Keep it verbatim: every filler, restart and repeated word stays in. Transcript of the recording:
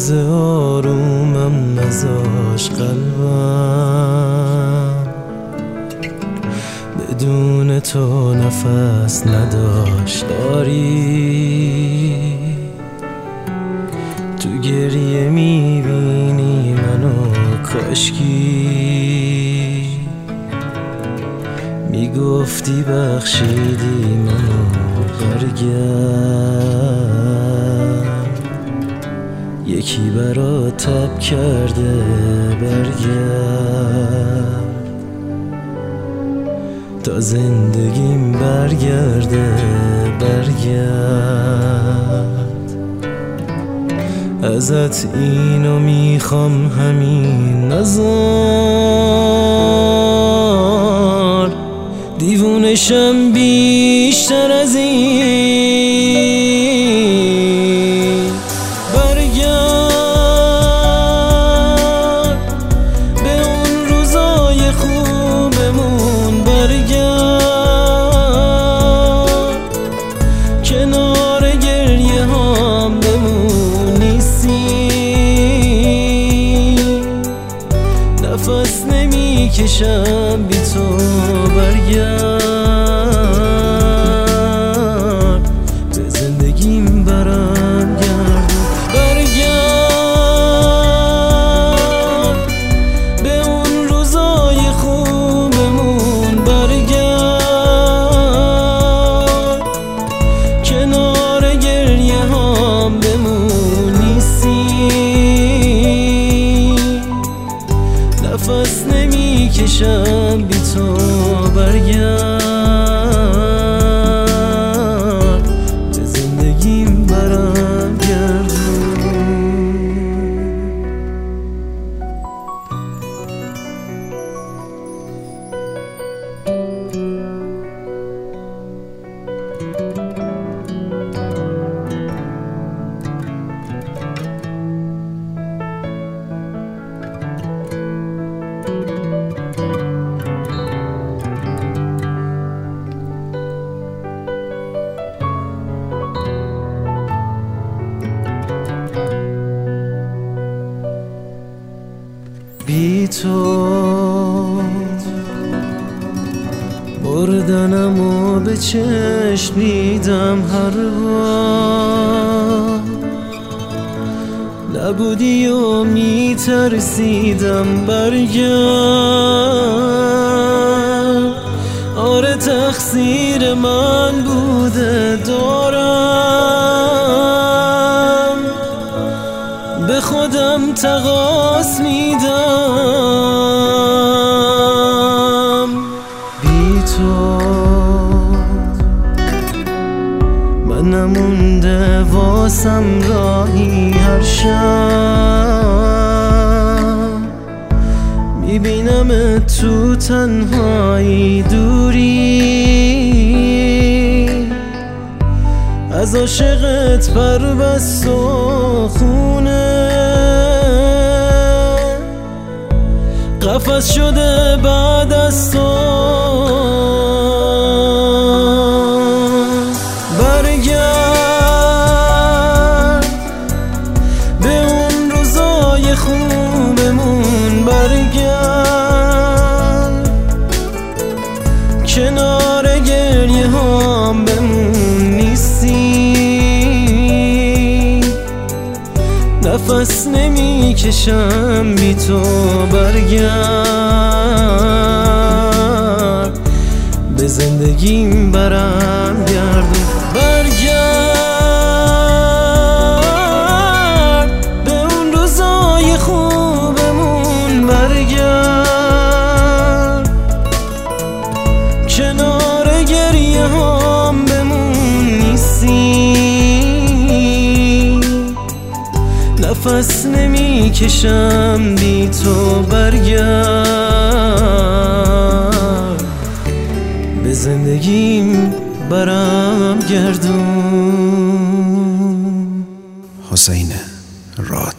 لحظه آرومم نذاش قلبم، بدون تو نفس نداشت. داری تو گریه میبینی منو، کاشکی میگفتی بخشیدی منو. برگرد یکی برات تب کرده، برگرد تا زندگیم برگرده، برگرد. ازت اینو میخوام همین، نزار دیوونشم بیشتر از این. برگرد به اون روزای خوبمون، برگرد کنار گریه هام بمون. نیستی نفس نمیکشم بی تو، برگرد به زندگیم برم گرد. برگرد به اون روزای خوبمون، برگرد کنار گریه هام بمون. نیستی نفس نمیکشم بی تو، برگرد به زندگیم برم گردون. بی تو بردنم و به چشم دیدم هر بار، نبودی و میترسیدم. برگرد آره تقصیر من بوده، دارم به خودم تقاص میدم. بی تو من نمونده واسم راهی، هر شب میبینم تو تنهایی، دوری از عاشقت پر بست و خونه قفس شده بعد از تو. برگرد به اون روزای خوبمون، برگرد کنار گریه هام بمون. نیستی نفس نمیکشم بی تو، برگرد به زندگیم برم گردون. برگرد به اون روزای خوبمون، برگرد کنار گریه هام بمون. نیستی نفس نمیکشم بی تو، برگرد به زندگیم برم گردون. حسین راد.